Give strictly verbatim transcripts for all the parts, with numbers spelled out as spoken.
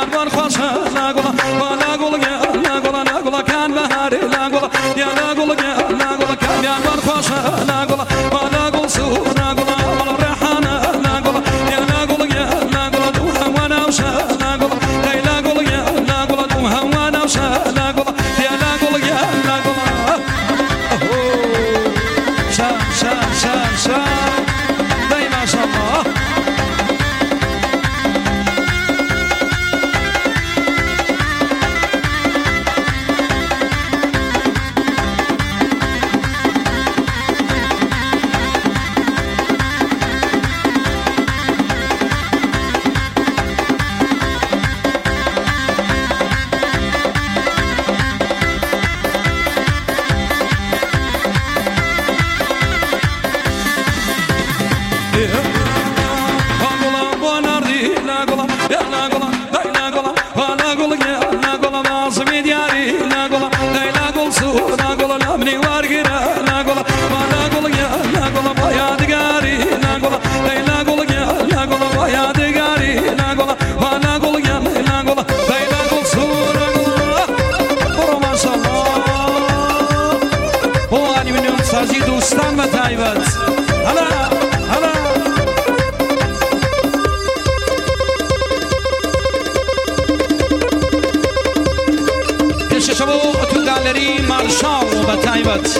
بار خوش نگولا و نگول نگولا نگولا کن بهاری نگولا یا نگول نگولا کن یا بار خوش نگولا و نگول سو نگولا و ریحان نگولا یا نگول نگولا تو هوا نوش نگولا ای نگول نگولا تو هوا نوش نگولا یا نگول نگولا شا شا شا شا دای ماشاءالله دوستان و تایبت هلا هلا پیش شما تو گالری مارشال و تایبت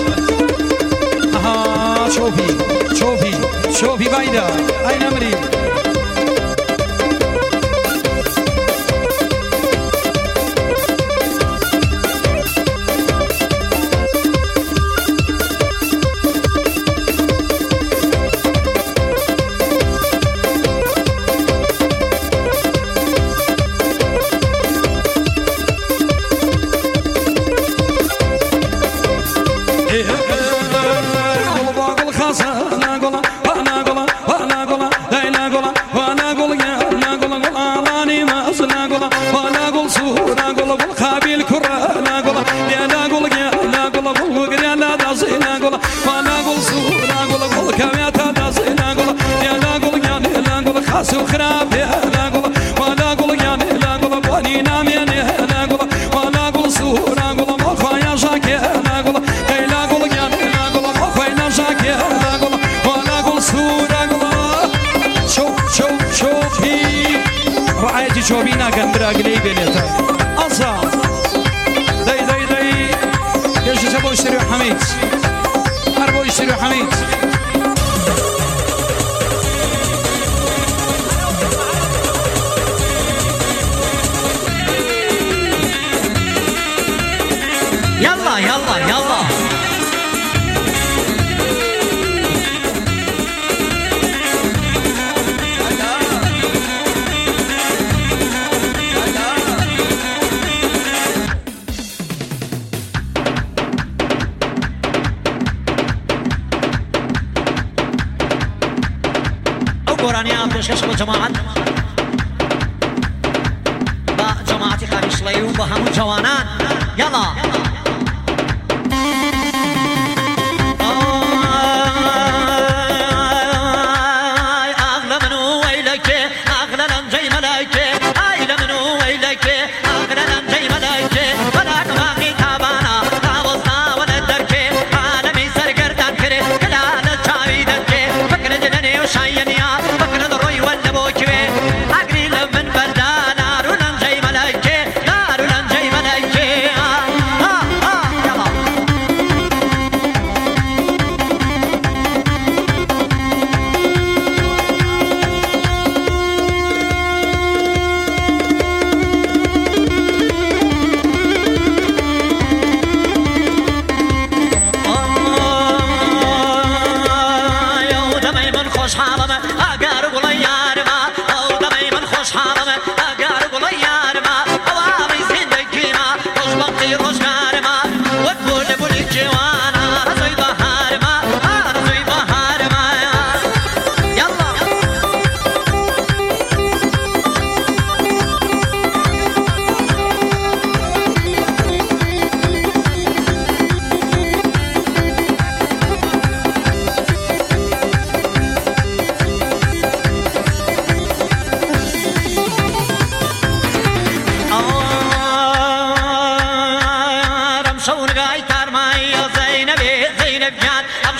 آها شوفی شوفی شوفی بایدا این امری شوفي ناكن براقلي بليتا أصلا داي داي داي يش سبوا يشتروا حميد هربوا يشتروا حميد يلا يلا يلا قرانيا بشكش جماعة با جماعتي خارج ليو بهم جوانان يلا أغلى منو ويلك أغلى لنجي ملايك أغلى منو ويلك أغلى لنجي ملايك ولا تباقي تابانا تابوسنا ولا درك عالمي سرقردان كري كلا نتشاوي درك فكر جنني وشايني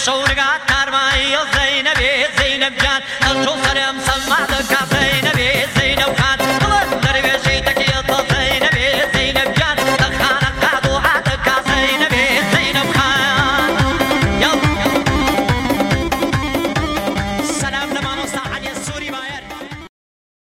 شونقات كارماي زينب زينب جان